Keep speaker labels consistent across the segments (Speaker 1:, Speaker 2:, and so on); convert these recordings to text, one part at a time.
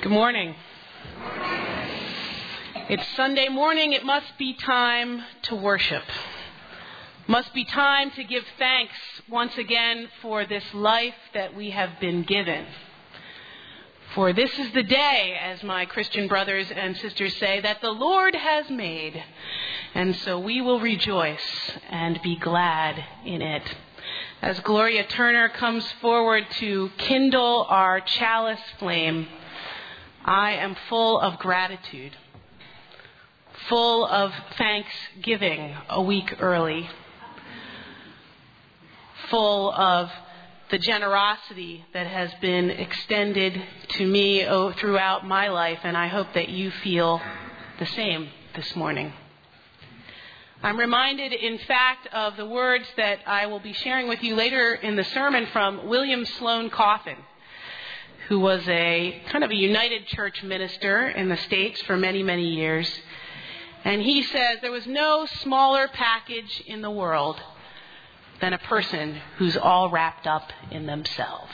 Speaker 1: Good morning. It's Sunday morning. It must be time to worship. Must be time to give thanks once again for this life that we have been given. For this is the day, as my Christian brothers and sisters say, that the Lord has made. And so we will rejoice and be glad in it. As Gloria Turner comes forward to kindle our chalice flame, I am full of gratitude, full of thanksgiving a week early, full of the generosity that has been extended to me throughout my life, and I hope that you feel the same this morning. I'm reminded, in fact, of the words that I will be sharing with you later in the sermon from William Sloane Coffin, who was a kind of a United Church minister in the States for many, many years. And he says there was no smaller package in the world than a person who's all wrapped up in themselves.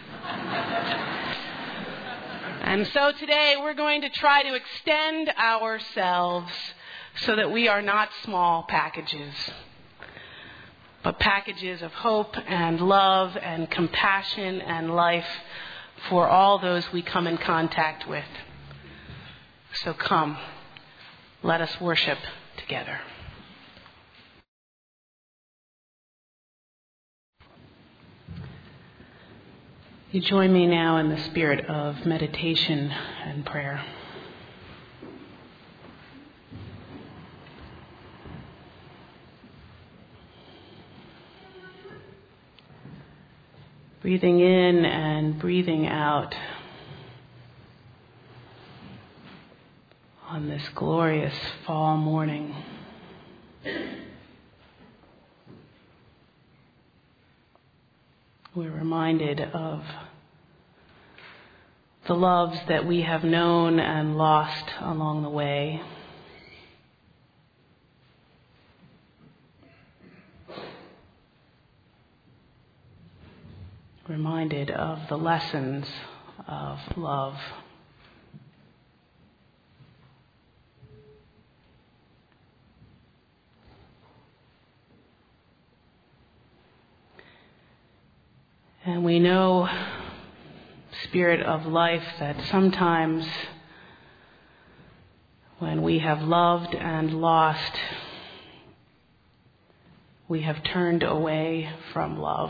Speaker 1: And so today we're going to try to extend ourselves so that we are not small packages, but packages of hope and love and compassion and life for all those we come in contact with. So come, let us worship together. You join me now in the spirit of meditation and prayer. Breathing in and breathing out on this glorious fall morning. We're reminded of the loves that we have known and lost along the way. Reminded of the lessons of love. And we know, Spirit of life, that sometimes when we have loved and lost, we have turned away from love.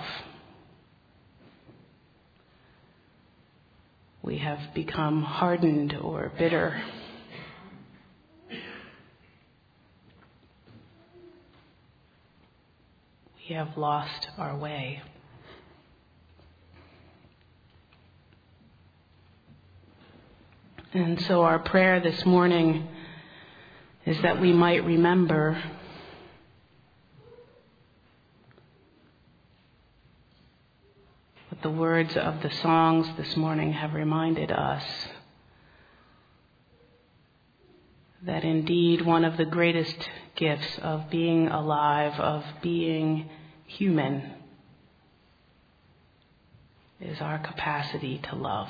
Speaker 1: We have become hardened or bitter. We have lost our way. And so our prayer this morning is that we might remember what the words of the songs this morning have reminded us, that indeed one of the greatest gifts of being alive, of being human, is our capacity to love.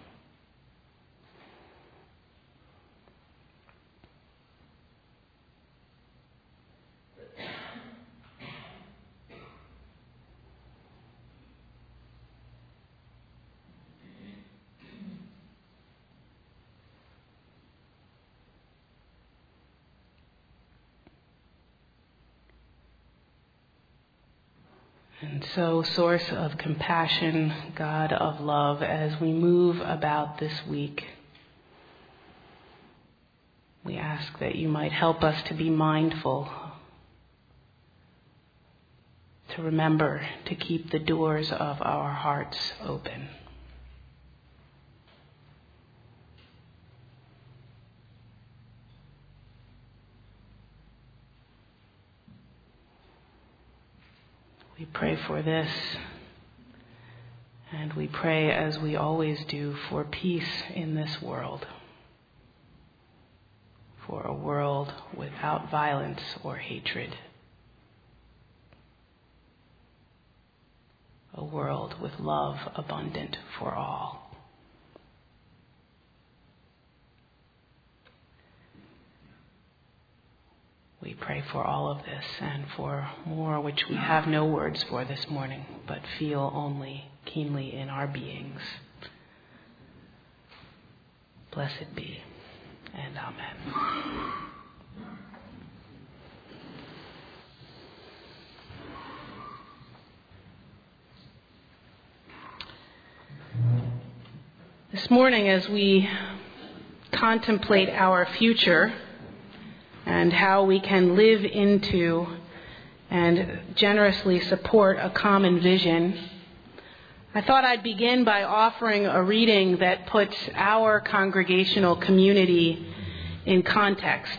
Speaker 1: And so, source of compassion, God of love, as we move about this week, we ask that you might help us to be mindful, to remember to keep the doors of our hearts open. We pray for this, and we pray, as we always do, for peace in this world, for a world without violence or hatred, a world with love abundant for all. We pray for all of this and for more which we have no words for this morning, but feel only keenly in our beings. Blessed be, and amen. This morning, as we contemplate our future and how we can live into and generously support a common vision, I thought I'd begin by offering a reading that puts our congregational community in context.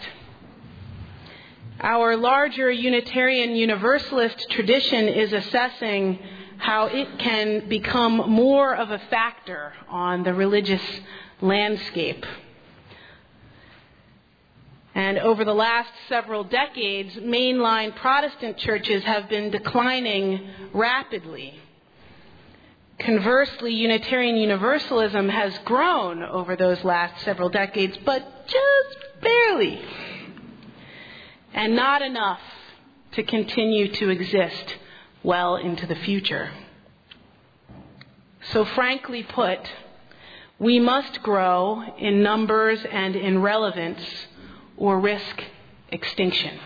Speaker 1: Our larger Unitarian Universalist tradition is assessing how it can become more of a factor on the religious landscape. And over the last several decades, mainline Protestant churches have been declining rapidly. Conversely, Unitarian Universalism has grown over those last several decades, but just barely. And not enough to continue to exist well into the future. So frankly put, we must grow in numbers and in relevance or risk extinction.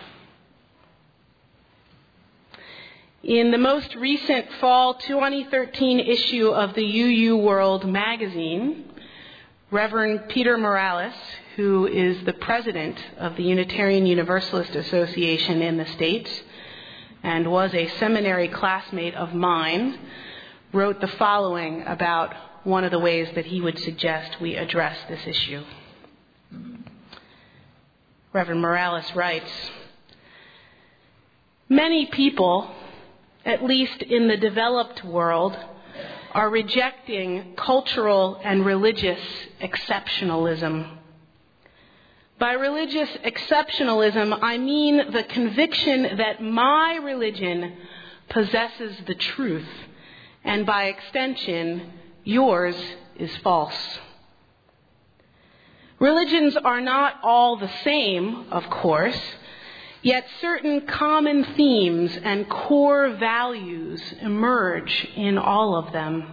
Speaker 1: In the most recent fall 2013 issue of the UU World magazine, Reverend Peter Morales, who is the president of the Unitarian Universalist Association in the States and was a seminary classmate of mine, wrote the following about one of the ways that he would suggest we address this issue. Reverend Morales writes, "Many people, at least in the developed world, are rejecting cultural and religious exceptionalism. By religious exceptionalism, I mean the conviction that my religion possesses the truth, and by extension, yours is false. Religions are not all the same, of course, yet certain common themes and core values emerge in all of them.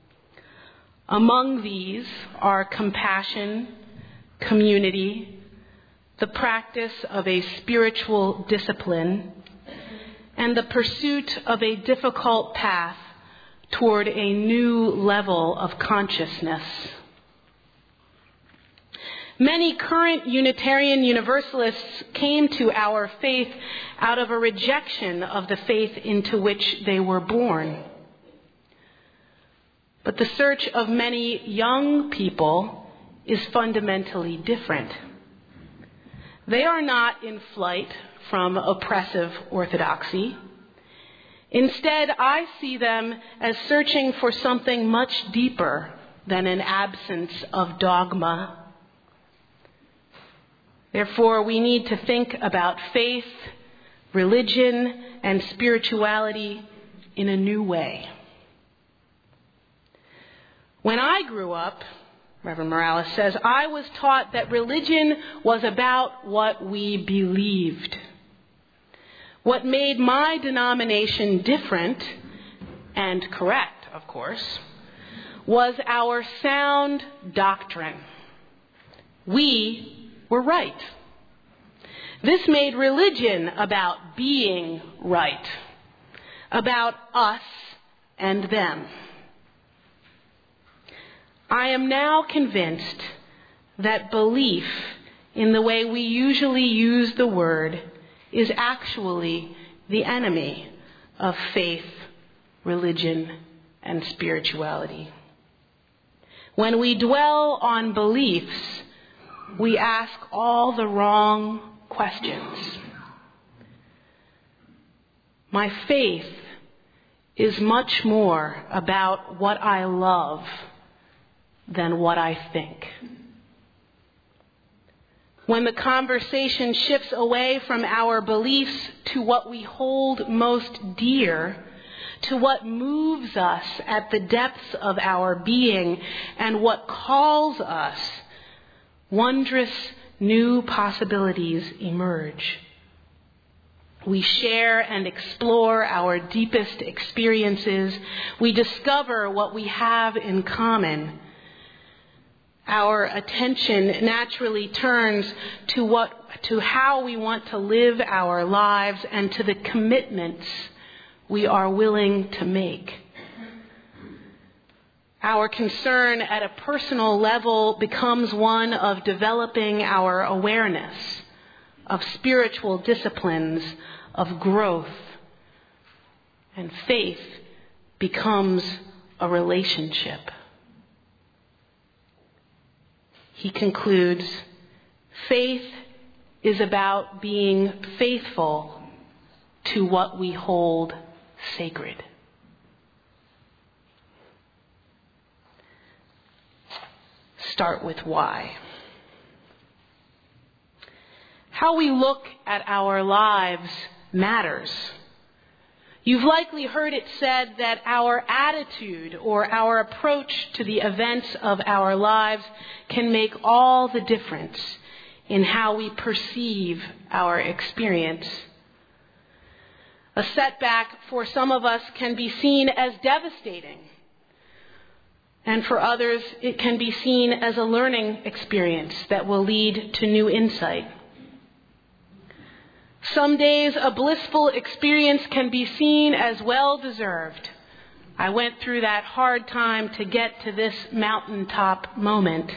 Speaker 1: Among these are compassion, community, the practice of a spiritual discipline, and the pursuit of a difficult path toward a new level of consciousness. Many current Unitarian Universalists came to our faith out of a rejection of the faith into which they were born. But the search of many young people is fundamentally different. They are not in flight from oppressive orthodoxy. Instead, I see them as searching for something much deeper than an absence of dogma. Therefore, we need to think about faith, religion, and spirituality in a new way. When I grew up," Reverend Morales says, "I was taught that religion was about what we believed. What made my denomination different, and correct, of course, was our sound doctrine. We were right. This made religion about being right, about us and them. I am now convinced that belief, in the way we usually use the word, is actually the enemy of faith, religion, and spirituality. When we dwell on beliefs, we ask all the wrong questions. My faith is much more about what I love than what I think. When the conversation shifts away from our beliefs to what we hold most dear, to what moves us at the depths of our being and what calls us, wondrous new possibilities emerge. We share and explore our deepest experiences. We discover what we have in common. Our attention naturally turns to how we want to live our lives and to the commitments we are willing to make. Our concern at a personal level becomes one of developing our awareness of spiritual disciplines, of growth, and faith becomes a relationship. He concludes, faith is about being faithful to what we hold sacred. Start with why. How we look at our lives matters. You've likely heard it said that our attitude or our approach to the events of our lives can make all the difference in how we perceive our experience. A setback for some of us can be seen as devastating, and for others it can be seen as a learning experience that will lead to new insight. Some days a blissful experience can be seen as well-deserved. I went through that hard time to get to this mountaintop moment.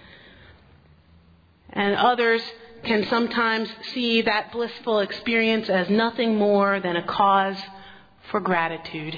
Speaker 1: And others can sometimes see that blissful experience as nothing more than a cause for gratitude.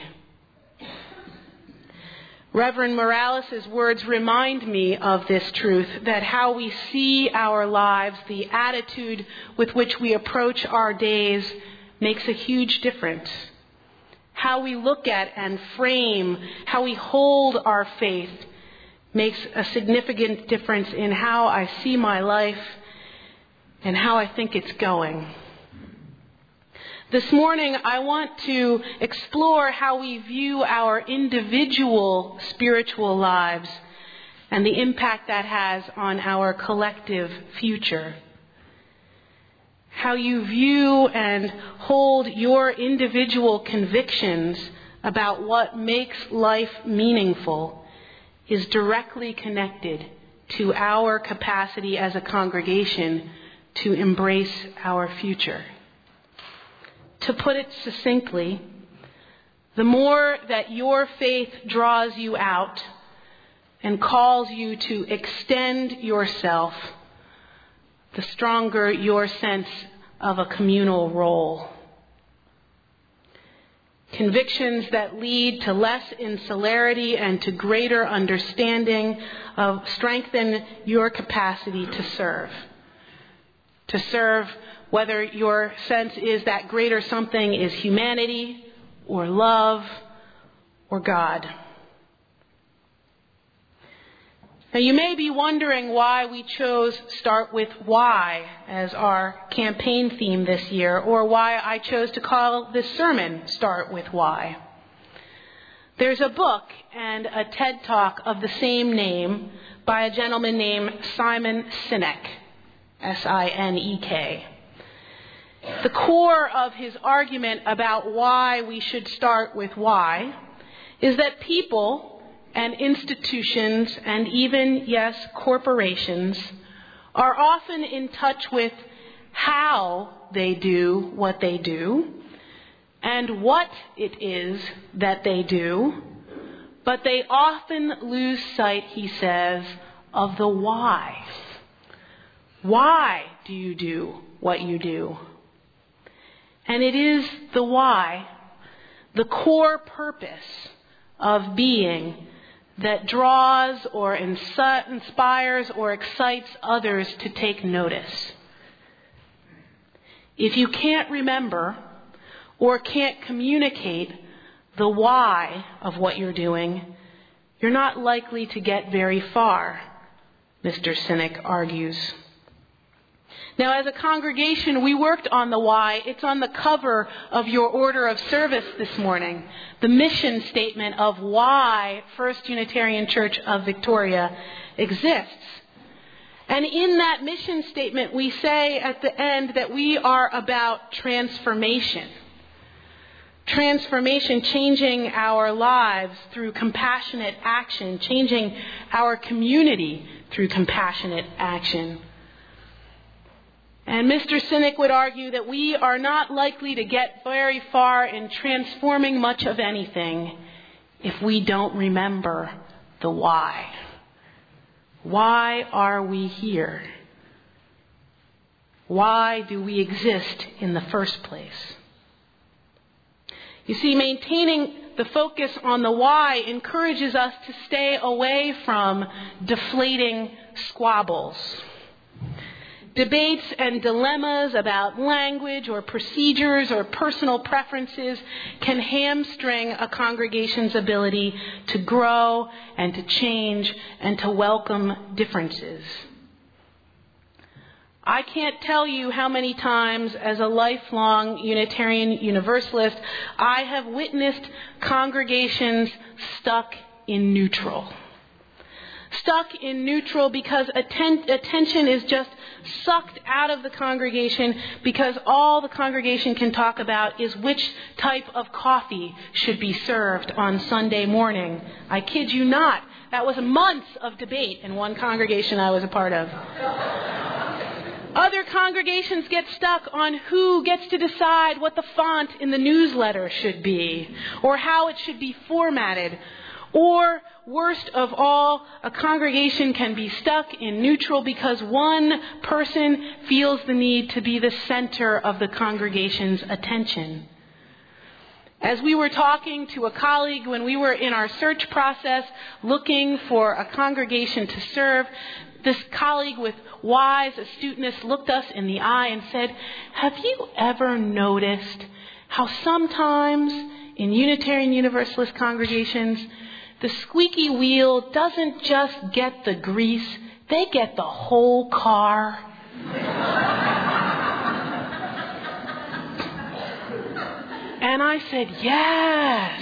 Speaker 1: Reverend Morales' words remind me of this truth, that how we see our lives, the attitude with which we approach our days, makes a huge difference. How we look at and frame, how we hold our faith, makes a significant difference in how I see my life and how I think it's going. This morning, I want to explore how we view our individual spiritual lives and the impact that has on our collective future. How you view and hold your individual convictions about what makes life meaningful is directly connected to our capacity as a congregation to embrace our future. To put it succinctly, the more that your faith draws you out and calls you to extend yourself, the stronger your sense of a communal role. Convictions that lead to less insularity and to greater understanding strengthen your capacity to serve. To serve, whether your sense is that greater something is humanity or love or God. Now you may be wondering why we chose Start With Why as our campaign theme this year, or why I chose to call this sermon Start With Why. There's a book and a TED Talk of the same name by a gentleman named Simon Sinek, S-I-N-E-K. The core of his argument about why we should start with why is that people and institutions and even, yes, corporations are often in touch with how they do what they do and what it is that they do, but they often lose sight, he says, of the why. Why do you do what you do? And it is the why, the core purpose of being, that draws or inspires or excites others to take notice. If you can't remember or can't communicate the why of what you're doing, you're not likely to get very far, Mr. Sinek argues. Now, as a congregation, we worked on the why. It's on the cover of your order of service this morning. The mission statement of why First Unitarian Church of Victoria exists. And in that mission statement, we say at the end that we are about transformation. Transformation, changing our lives through compassionate action, changing our community through compassionate action. And Mr. Sinek would argue that we are not likely to get very far in transforming much of anything if we don't remember the why. Why are we here? Why do we exist in the first place? You see, maintaining the focus on the why encourages us to stay away from deflating squabbles. Debates and dilemmas about language or procedures or personal preferences can hamstring a congregation's ability to grow and to change and to welcome differences. I can't tell you how many times as a lifelong Unitarian Universalist I have witnessed congregations stuck in neutral. Stuck in neutral because attention is just sucked out of the congregation because all the congregation can talk about is which type of coffee should be served on Sunday morning. I kid you not. That was months of debate in one congregation I was a part of. Other congregations get stuck on who gets to decide what the font in the newsletter should be or how it should be formatted. Or, worst of all, a congregation can be stuck in neutral because one person feels the need to be the center of the congregation's attention. As we were talking to a colleague when we were in our search process looking for a congregation to serve, this colleague with wise astuteness looked us in the eye and said, "Have you ever noticed how sometimes in Unitarian Universalist congregations, the squeaky wheel doesn't just get the grease, they get the whole car?" And I said, "Yes."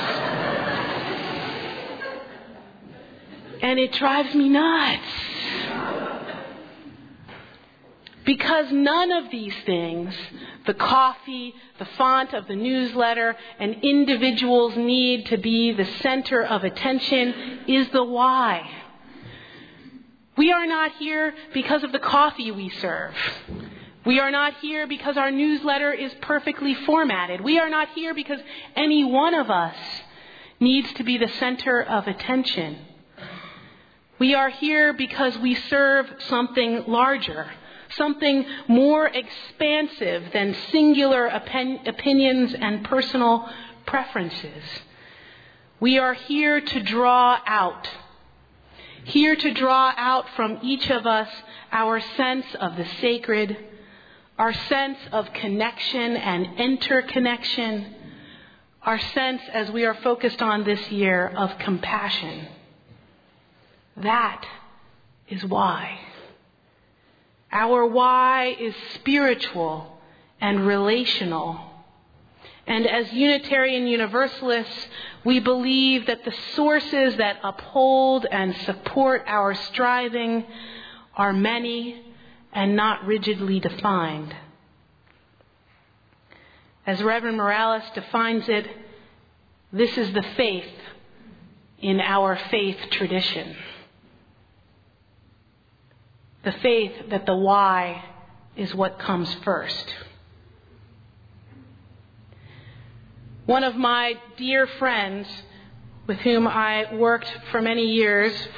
Speaker 1: And it drives me nuts. Because none of these things, the coffee, the font of the newsletter, and individuals' need to be the center of attention is the why. We are not here because of the coffee we serve. We are not here because our newsletter is perfectly formatted. We are not here because any one of us needs to be the center of attention. We are here because we serve something larger, something more expansive than singular opinions and personal preferences. We are here to draw out from each of us our sense of the sacred, our sense of connection and interconnection, our sense, as we are focused on this year, of compassion. That is why. Our why is spiritual and relational. And as Unitarian Universalists, we believe that the sources that uphold and support our striving are many and not rigidly defined. As Reverend Morales defines it, this is the faith in our faith tradition. The faith that the why is what comes first. One of my dear friends for whom I worked for many years as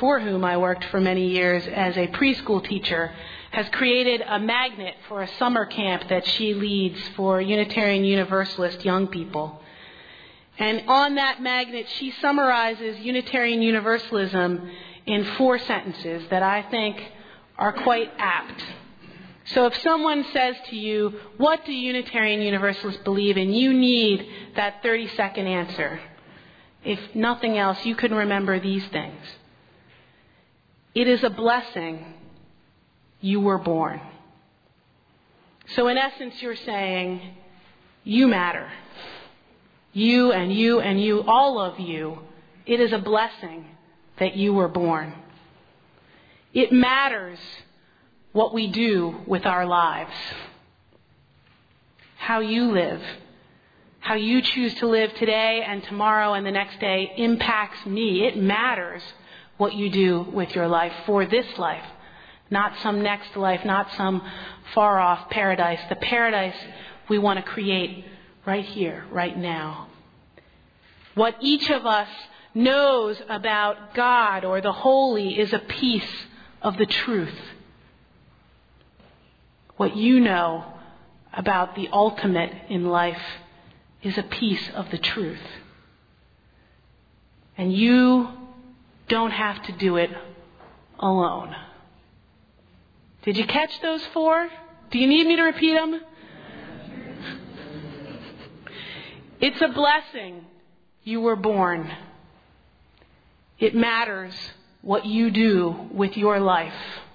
Speaker 1: a preschool teacher, has created a magnet for a summer camp that she leads for Unitarian Universalist young people. And on that magnet, she summarizes Unitarian Universalism in 4 sentences that I think are quite apt. So if someone says to you, "What do Unitarian Universalists believe in?" you need that 30-second answer. If nothing else, you can remember these things. It is a blessing you were born. So in essence, you're saying, you matter. You and you and you, all of you, it is a blessing that you were born. It matters what we do with our lives. How you live, how you choose to live today and tomorrow and the next day impacts me. It matters what you do with your life for this life, not some next life, not some far off paradise. The paradise we want to create right here, right now. What each of us knows about God or the holy is a piece of the truth. What you know about the ultimate in life is a piece of the truth. And you don't have to do it alone. Did you catch those 4? Do you need me to repeat them? It's a blessing you were born. It matters what you do with your life.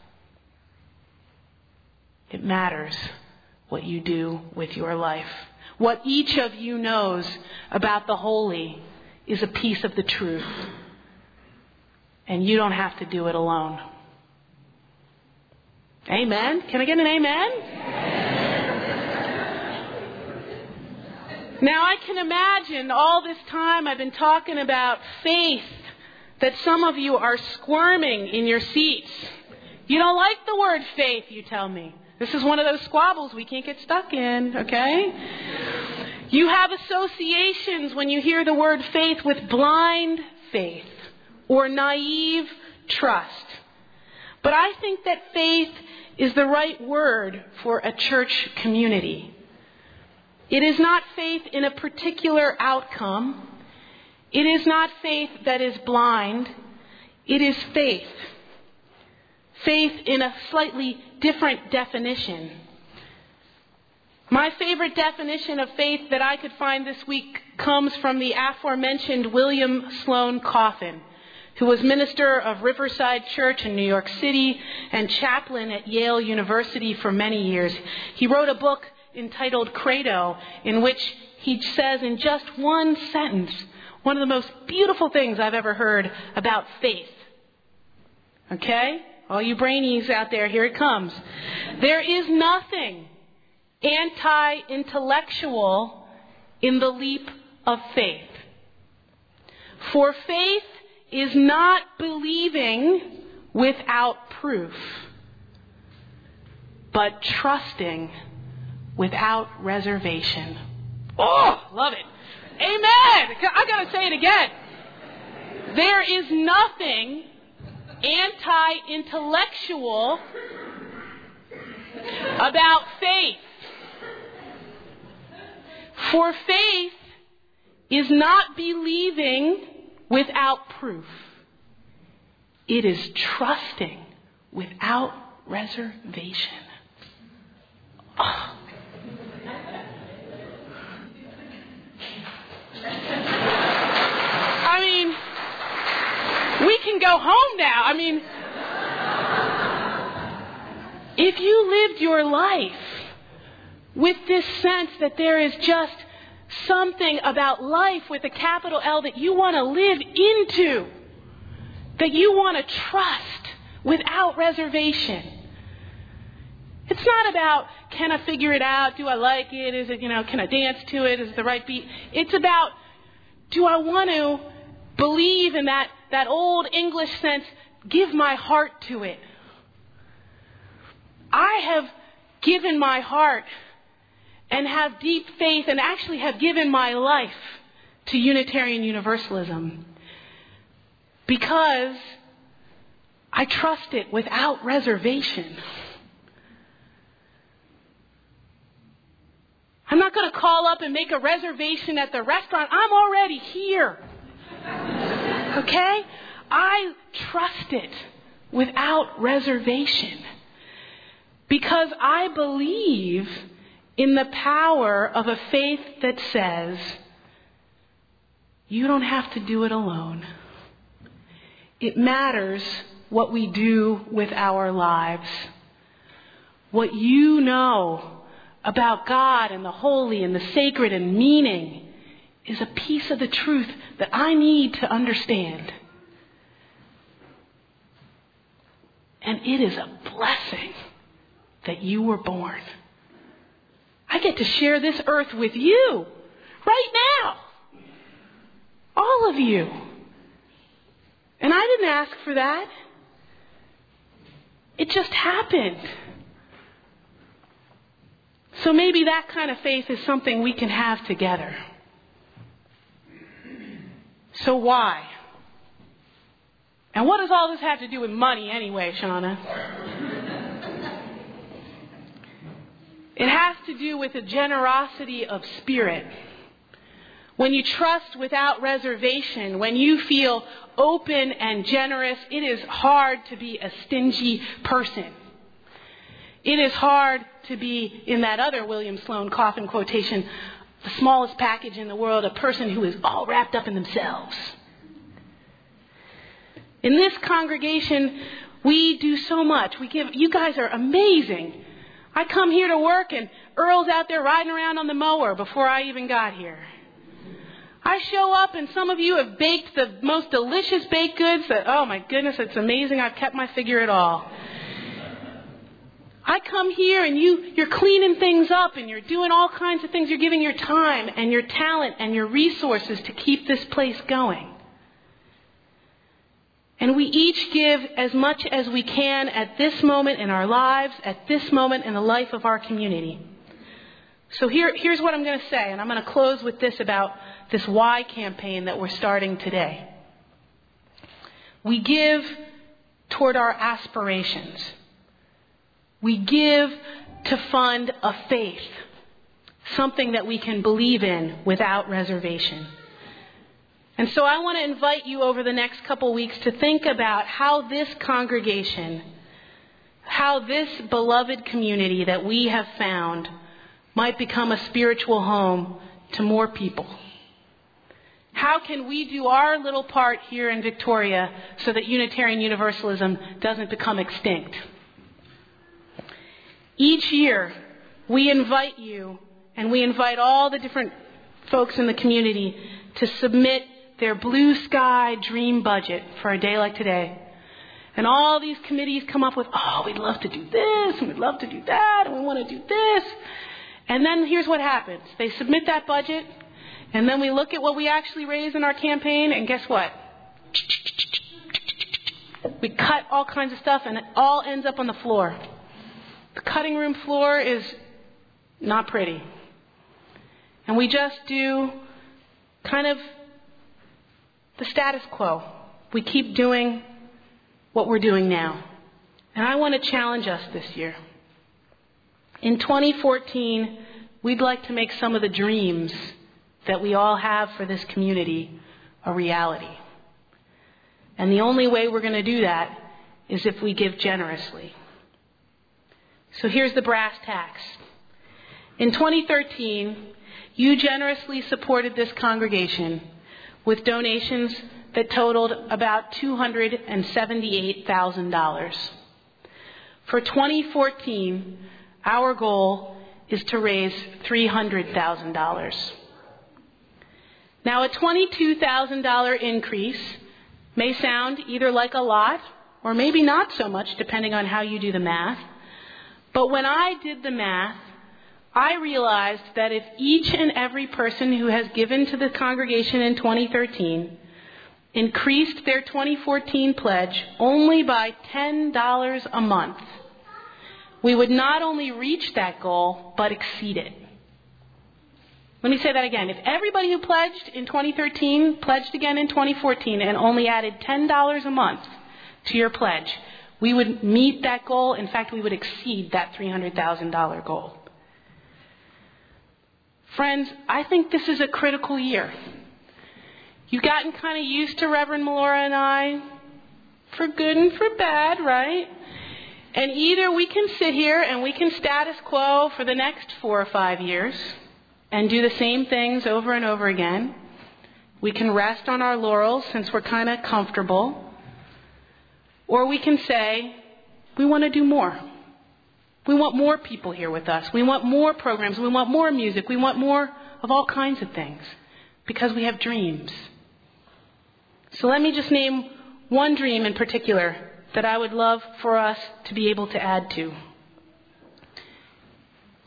Speaker 1: It matters what you do with your life. What each of you knows about the holy is a piece of the truth. And you don't have to do it alone. Amen? Can I get an amen? Now I can imagine all this time I've been talking about faith that some of you are squirming in your seats. You don't like the word faith, you tell me. This is one of those squabbles we can't get stuck in, okay? You have associations when you hear the word faith with blind faith or naive trust. But I think that faith is the right word for a church community. It is not faith in a particular outcome. It is not faith that is blind. It is faith. Faith in a slightly different definition. My favorite definition of faith that I could find this week comes from the aforementioned William Sloane Coffin, who was minister of Riverside Church in New York City and chaplain at Yale University for many years. He wrote a book entitled Credo, in which he says in just one sentence, one of the most beautiful things I've ever heard about faith. Okay? All you brainies out there, here it comes. There is nothing anti-intellectual in the leap of faith. For faith is not believing without proof, but trusting without reservation. Oh, love it. Amen. I got to say it again. There is nothing anti-intellectual about faith. For faith is not believing without proof. It is trusting without reservation. Oh. I mean, we can go home now. I mean, if you lived your life with this sense that there is just something about life with a capital L that you want to live into, that you want to trust without reservation. It's not about, can I figure it out? Do I like it? Is it, can I dance to it? Is it the right beat? It's about, do I want to believe in that old English sense, give my heart to it? I have given my heart and have deep faith and actually have given my life to Unitarian Universalism because I trust it without reservation. I'm not going to call up and make a reservation at the restaurant. I'm already here. Okay? I trust it without reservation because I believe in the power of a faith that says, you don't have to do it alone. It matters what we do with our lives. What you know about God and the holy and the sacred and meaning is a piece of the truth that I need to understand. And it is a blessing that you were born. I get to share this earth with you right now. All of you. And I didn't ask for that. It just happened. So maybe that kind of faith is something we can have together. So why? And what does all this have to do with money anyway, Shauna? It has to do with a generosity of spirit. When you trust without reservation, when you feel open and generous, it is hard to be a stingy person. It is hard to be, in that other William Sloane Coffin quotation, the smallest package in the world, a person who is all wrapped up in themselves. In this congregation, we do so much. You guys are amazing. I come here to work and Earl's out there riding around on the mower before I even got here. I show up and some of you have baked the most delicious baked goods that, oh my goodness, it's amazing. I've kept my figure at all. I come here and you're cleaning things up and you're doing all kinds of things. You're giving your time and your talent and your resources to keep this place going. And we each give as much as we can at this moment in our lives, at this moment in the life of our community. So here's what I'm going to say, and I'm going to close with this about this Why campaign that we're starting today. We give toward our aspirations. We give to fund a faith, something that we can believe in without reservation. And so I want to invite you over the next couple weeks to think about how this congregation, how this beloved community that we have found might become a spiritual home to more people. How can we do our little part here in Victoria so that Unitarian Universalism doesn't become extinct? Each year, we invite you, and we invite all the different folks in the community to submit their blue sky dream budget for a day like today. And all these committees come up with, oh, we'd love to do this, and we'd love to do that, and we want to do this. And then here's what happens. They submit that budget, and then we look at what we actually raise in our campaign, and guess what? We cut all kinds of stuff, and it all ends up on the floor. The cutting room floor is not pretty. And we just do kind of the status quo. We keep doing what we're doing now. And I want to challenge us this year. In 2014, we'd like to make some of the dreams that we all have for this community a reality. And the only way we're going to do that is if we give generously. So here's the brass tacks. In 2013, you generously supported this congregation with donations that totaled about $278,000. For 2014, our goal is to raise $300,000. Now, a $22,000 increase may sound either like a lot or maybe not so much, depending on how you do the math. But when I did the math, I realized that if each and every person who has given to the congregation in 2013 increased their 2014 pledge only by $10 a month, we would not only reach that goal, but exceed it. Let me say that again. If everybody who pledged in 2013 pledged again in 2014 and only added $10 a month to your pledge, we would meet that goal. In fact, we would exceed that $300,000 goal. Friends, I think this is a critical year. You've gotten kind of used to Reverend Melora and I, for good and for bad, right? And either we can sit here and we can status quo for the next 4 or 5 years and do the same things over and over again. We can rest on our laurels since we're kind of comfortable. Or we can say, we want to do more. We want more people here with us. We want more programs. We want more music. We want more of all kinds of things because we have dreams. So let me just name one dream in particular that I would love for us to be able to add to.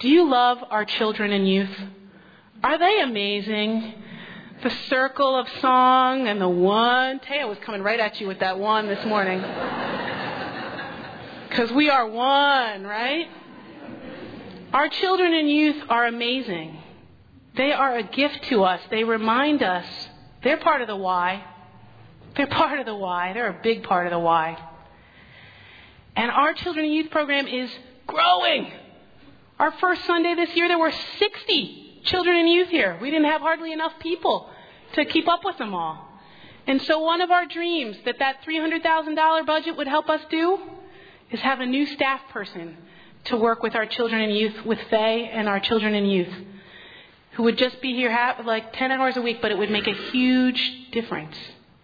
Speaker 1: Do you love our children and youth? Are they amazing? The circle of song and the one. Taya was coming right at you with that one this morning. Because we are one, right? Our children and youth are amazing. They are a gift to us. They remind us they're part of the why. They're part of the why. They're a big part of the why. And our children and youth program is growing. Our first Sunday this year, there were 60 children and youth here. We didn't have hardly enough people to keep up with them all. And so one of our dreams that $300,000 budget would help us do is have a new staff person to work with our children and youth, with Faye and our children and youth, who would just be here like 10 hours a week, but it would make a huge difference.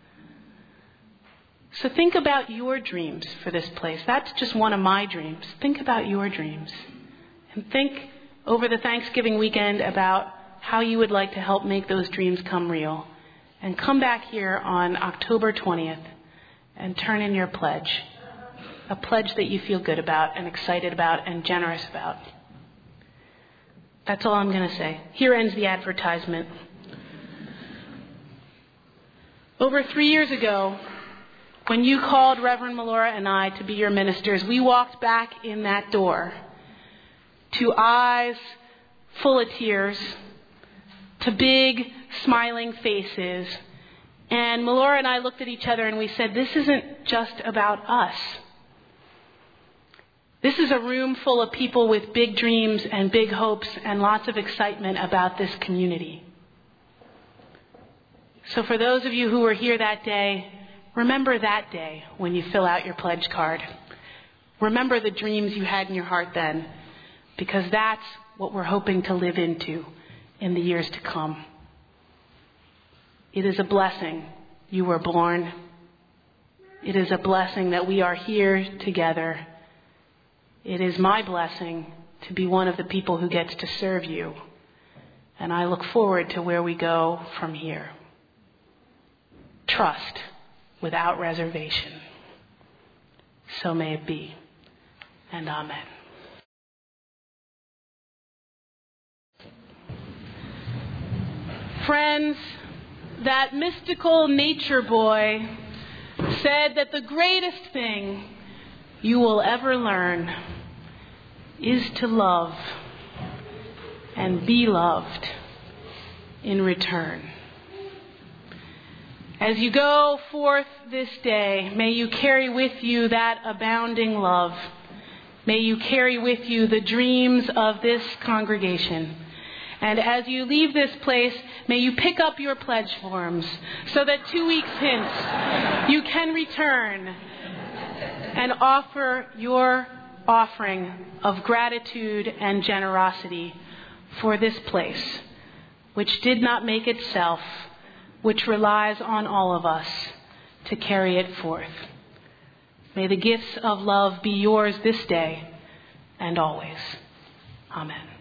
Speaker 1: So think about your dreams for this place. That's just one of my dreams. Think about your dreams. And think over the Thanksgiving weekend about how you would like to help make those dreams come real. And come back here on October 20th and turn in your pledge. A pledge that you feel good about and excited about and generous about. That's all I'm going to say. Here ends the advertisement. Over 3 years ago, when you called Reverend Melora and I to be your ministers, we walked back in that door to eyes full of tears, to big, smiling faces. And Melora and I looked at each other and we said, this isn't just about us. This is a room full of people with big dreams and big hopes and lots of excitement about this community. So for those of you who were here that day, remember that day when you fill out your pledge card. Remember the dreams you had in your heart then, because that's what we're hoping to live into in the years to come. It is a blessing you were born. It is a blessing that we are here together. It is my blessing to be one of the people who gets to serve you. And I look forward to where we go from here. Trust without reservation. So may it be. And amen. Friends, that mystical nature boy said that the greatest thing you will ever learn is to love and be loved in return. As you go forth this day, may you carry with you that abounding love. May you carry with you the dreams of this congregation. And as you leave this place, may you pick up your pledge forms so that 2 weeks hence you can return and offer your offering of gratitude and generosity for this place, which did not make itself, which relies on all of us to carry it forth. May the gifts of love be yours this day and always. Amen.